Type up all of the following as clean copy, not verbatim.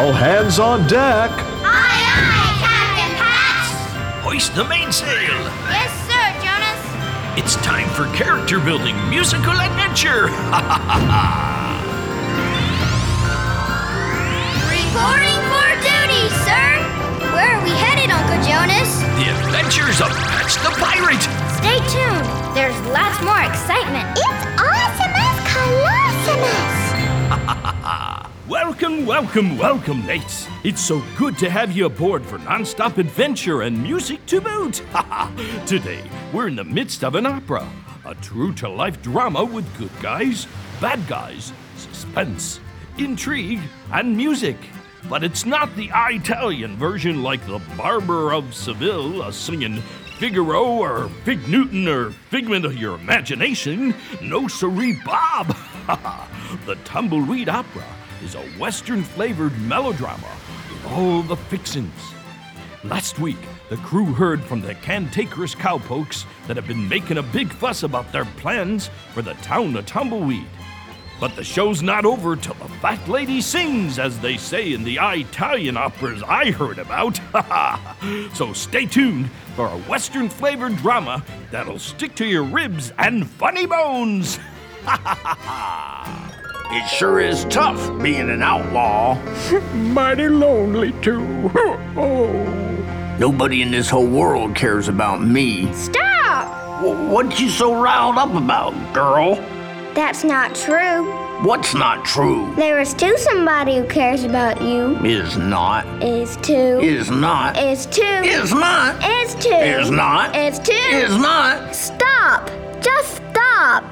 All hands on deck. Aye, aye, Captain Patch. Hoist the mainsail. Yes, sir, Jonas. It's time for character building musical adventure. Reporting for duty, sir. Where are we headed, Uncle Jonas? The adventures of Patch the Pirate. Stay tuned. There's lots more excitement. It's awesomeness colossimus. Welcome, mates. It's so good to have you aboard for non-stop adventure and music to boot. Today, we're in the midst of an opera, a true-to-life drama with good guys, bad guys, suspense, intrigue, and music. But it's not the Italian version like the Barber of Seville singing Figaro or Fig Newton or Figment of your imagination. No siree, Bob. The Tumbleweed Opera is a Western-flavored melodrama with all the fixins. Last week, the crew heard from the cantankerous cowpokes that have been making a big fuss about their plans for the town of Tumbleweed. But the show's not over till the fat lady sings, as they say in the Italian operas I heard about. So stay tuned for a Western-flavored drama that'll stick to your ribs and funny bones. It sure is tough being an outlaw. Mighty lonely, too. Oh. Nobody in this whole world cares about me. Stop! What you so riled up about, girl? That's not true. What's not true? There is still somebody who cares about you. Is not. Is too. Is not. Is too. Is not. Is too. Is not. Is too. Is not. Stop! Just stop!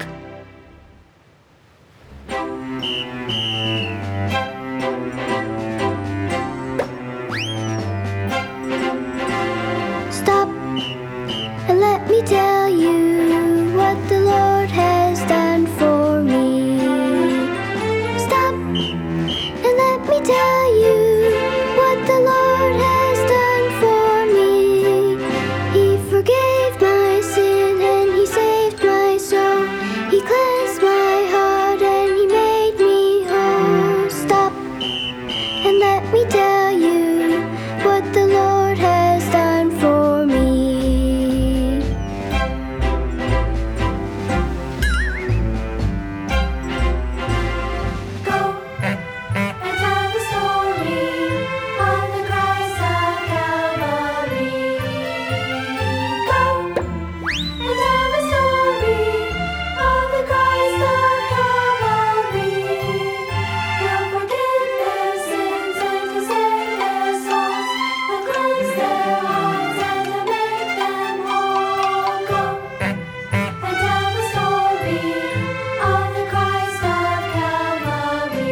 Stop and let me tell you what the Lord has done for me. Stop and let me tell you what the Lord has done for me. He forgave my sin and He saved my soul. He cleansed my heart and He made me whole. Stop and let me tell you what the Lord has done for me. Go and tell the story of the Christ of Calvary. Go and tell the story of the Christ of Calvary. He'll forgive their sins and to save their souls, to cleanse their hearts and to make them whole. Go and tell the story of the Christ of Calvary.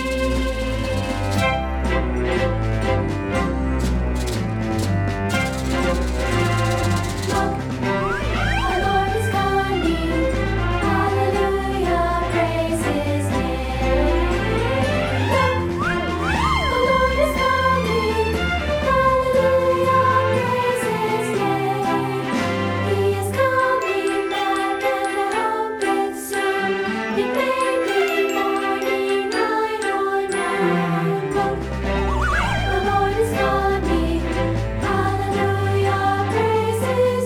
Look, the Lord is coming. Hallelujah, praise His name. Look, the Lord is coming. Hallelujah, praise His name. He is coming back, and I hope it's soon. It may be morning, night, or noon. Look, the Lord is coming. Hallelujah, praise His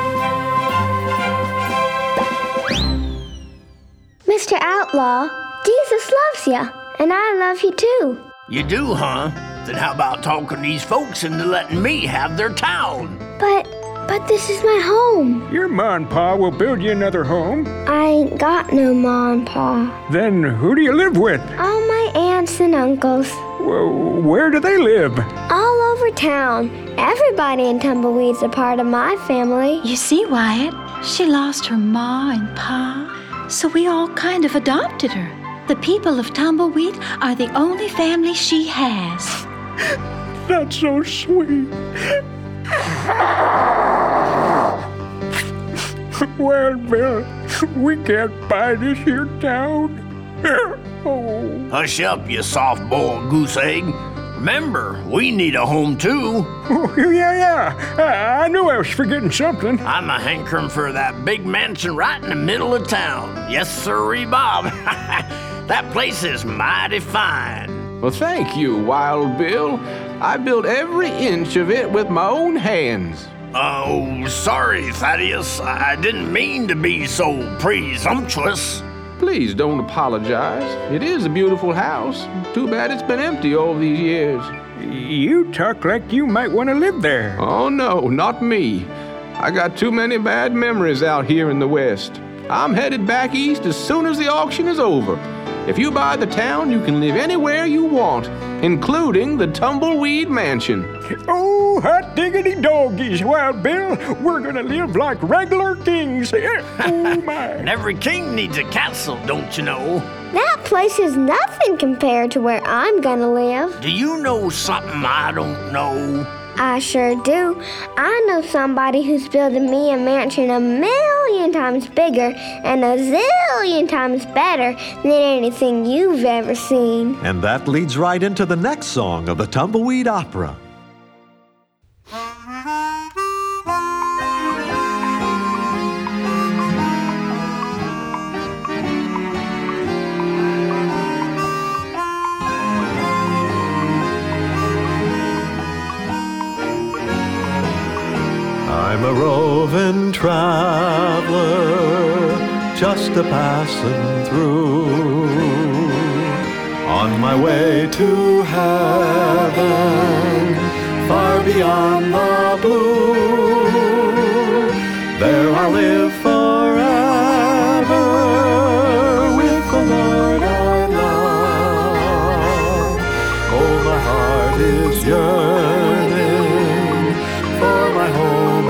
name. Mr. Outlaw, Jesus loves you, and I love you too. You do, huh? Then how about talking these folks into letting me have their town? But this is my home. Your ma and pa will build you another home. I ain't got no ma and pa. Then who do you live with? All my aunts and uncles. Where do they live? All over town. Everybody in Tumbleweed's a part of my family. You see, Wyatt, she lost her ma and pa, so we all kind of adopted her. The people of Tumbleweed are the only family she has. That's so sweet. Well, Bill, we can't buy this here town. Oh. Hush up, you soft-boiled goose egg. Remember, we need a home too. Oh, yeah. I knew I was forgetting something. I'm a hankering for that big mansion right in the middle of town. Yes, sirree, Bob. That place is mighty fine. Well, thank you, Wild Bill. I built every inch of it with my own hands. Oh, sorry, Thaddeus. I didn't mean to be so presumptuous. Please don't apologize. It is a beautiful house. Too bad it's been empty all these years. You talk like you might want to live there. Oh, no, not me. I got too many bad memories out here in the West. I'm headed back east as soon as the auction is over. If you buy the town, you can live anywhere you want, including the Tumbleweed Mansion. Oh, hot diggity doggies, Wild Bill. We're gonna live like regular kings. Oh, my. And every king needs a castle, don't you know? That place is nothing compared to where I'm gonna live. Do you know something I don't know? I sure do. I know somebody who's building me a mansion 1,000,000 times bigger and 1,000,000,000 times better than anything you've ever seen. And that leads right into the next song of the Tumbleweed Opera. I'm a roving traveler, just a passing through, on my way to heaven, far beyond the blue. There I'll live forever with the Lord I love. Oh, my heart is yearning for my home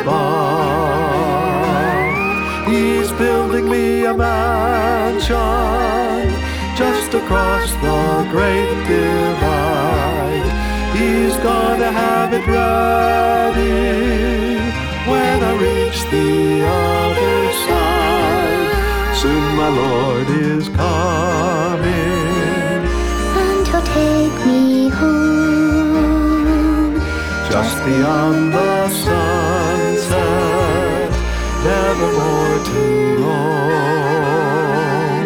above. He's building me a mansion just across the great divide. He's gonna have it ready when I reach the other side. Soon my Lord is coming, And he'll take me home. just beyond the sunset, nevermore to roam.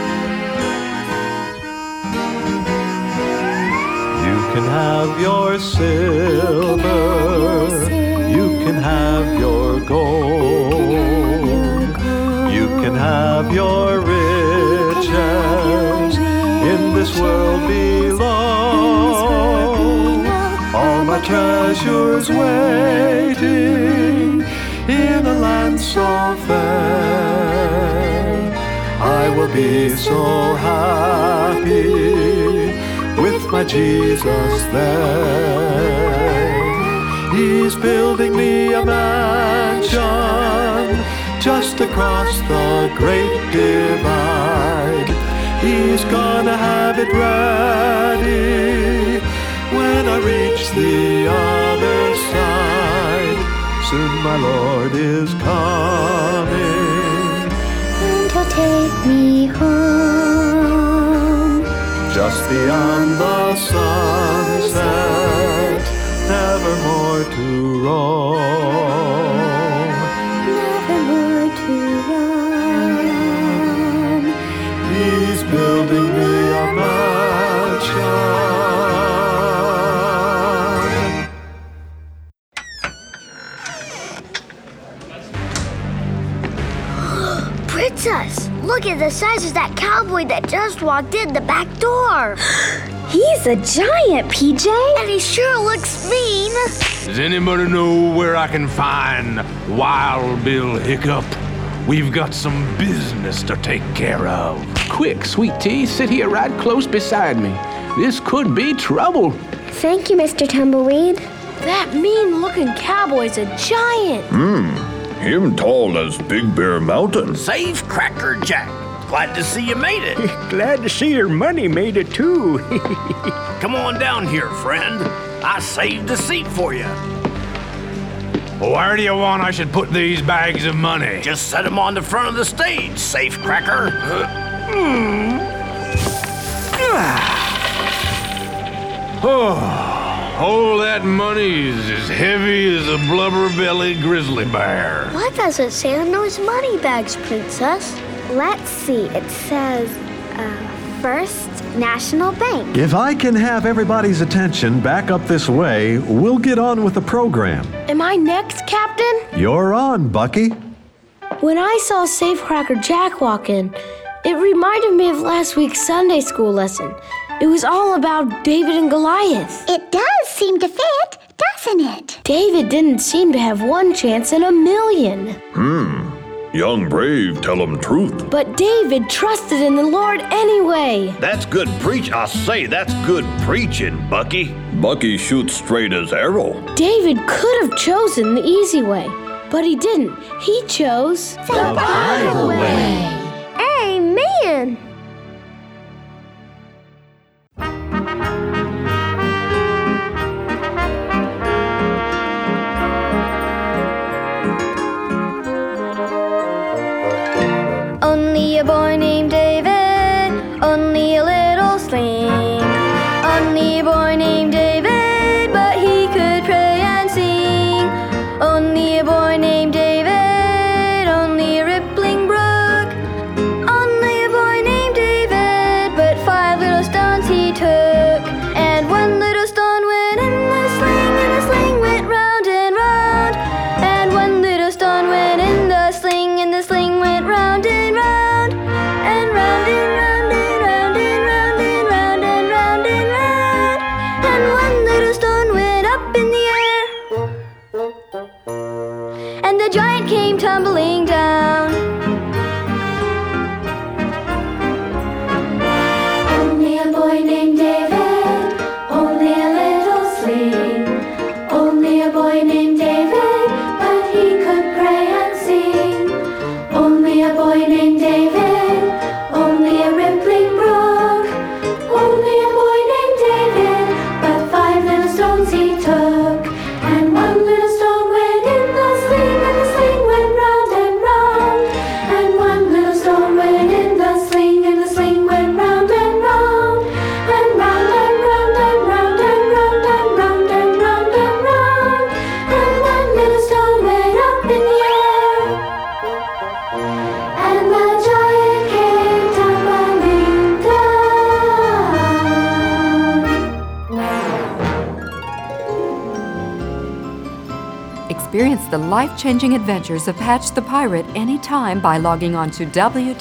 You can have your silver, you can have your gold, you can have your riches in this world below. All my treasures waiting in a land so fair. I will be so happy with my Jesus there. He's building me a mansion just across the great divide. He's gonna have it ready when I reach the other side. Soon my Lord is coming, And he'll take me home. just beyond the sunset, nevermore to roam. Nevermore to roam. He's building me a mansion. Princess, look at the size of that cowboy that just walked in the back door. He's a giant, PJ. And he sure looks mean. Does anybody know where I can find Wild Bill Hiccup? We've got some business to take care of. Quick, Sweet Tea, sit here right close beside me. This could be trouble. Thank you, Mr. Tumbleweed. That mean-looking cowboy's a giant. Him tall as Big Bear Mountain. Safe Cracker Jack. Glad to see you made it. Glad to see your money made it, too. Come on down here, friend. I saved a seat for you. Where do you want I should put these bags of money? Just set them on the front of the stage, Safe Cracker. Oh, that money is as heavy as a blubber-bellied grizzly bear. What does it say on those money bags, Princess? Let's see. It says, First National Bank. If I can have everybody's attention back up this way, we'll get on with the program. Am I next, Captain? You're on, Bucky. When I saw Safecracker Jack walk in, it reminded me of last week's Sunday school lesson. It was all about David and Goliath. It does seem to fit, doesn't it? David didn't seem to have one chance in a million. Young brave, tell 'em truth. But David trusted in the Lord anyway. That's good I say, that's good preaching, Bucky. Bucky shoots straight as arrow. David could have chosen the easy way, but he didn't. He chose The Bible way. Amen. Only a boy named David, only a little sling. Only a boy named David, but he could pray and sing. Only a boy named David, only a rippling brook. Only a boy named David, but 5 little stones he took. And 1 little stone went in the sling, and the sling went round and round. And 1 little stone went in the sling, and the sling went round and round. And round and round and round and round and round and round and round. And 1 little stone went up in the air. And the giant came tumbling down. Only a boy named David, only a little sling. Only a boy named David, but he could pray and sing. Only a boy named David, only a rippling brook. Only a boy named David, but 5 little stones he took. And 1 little stone went in the sling, and the sling went round and round. And 1 little stone went in the sling, and the sling went round and round. And round and round and round and round and round and round and round. And 1 little stone went up in the air. And the giant came tumbling down. Experience the life-changing adventures of Patch the Pirate anytime by logging on to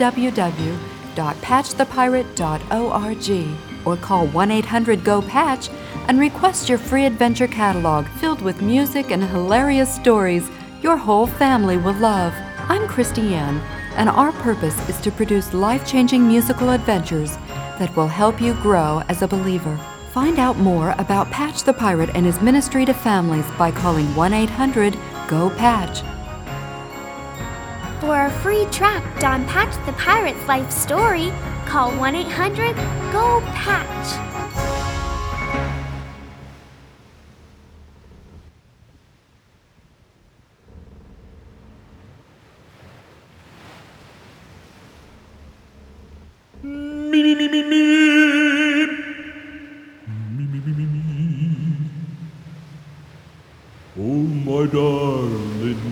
www.patchthepirate.org or call 1-800-GO-PATCH and request your free adventure catalog filled with music and hilarious stories your whole family will love. I'm Christy Ann, and our purpose is to produce life-changing musical adventures that will help you grow as a believer. Find out more about Patch the Pirate and his ministry to families by calling 1-800-GO-PATCH. For a free tract on Patch the Pirate's life story, call 1-800-GO-PATCH. Oh, my darling.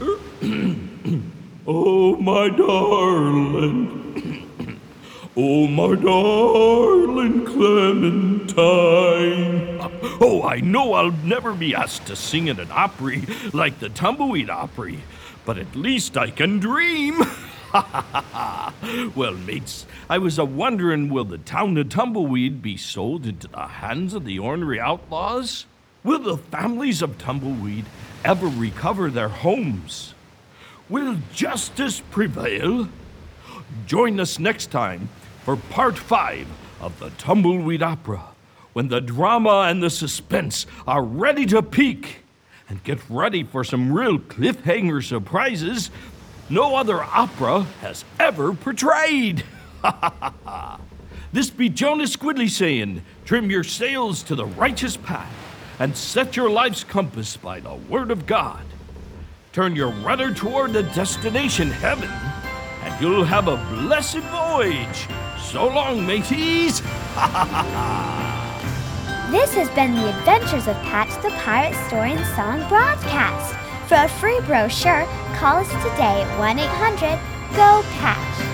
Oh, my darling. Oh, my darling Clementine. Oh, I know I'll never be asked to sing in an Opry like the Tumbleweed Opry, but at least I can dream. Well, mates, I was a-wondering, will the town of Tumbleweed be sold into the hands of the ornery outlaws? Will the families of Tumbleweed ever recover their homes? Will justice prevail? Join us next time for Part 5 of the Tumbleweed Opera, when the drama and the suspense are ready to peak. And get ready for some real cliffhanger surprises no other opera has ever portrayed. This be Jonas Squidley saying, trim your sails to the righteous path and set your life's compass by the word of God. Turn your rudder toward the destination, heaven, and you'll have a blessed voyage. So long, mateys. This has been the Adventures of Patch the Pirate Story and Song broadcast. For a free brochure, call us today at 1-800-GO-PATCH.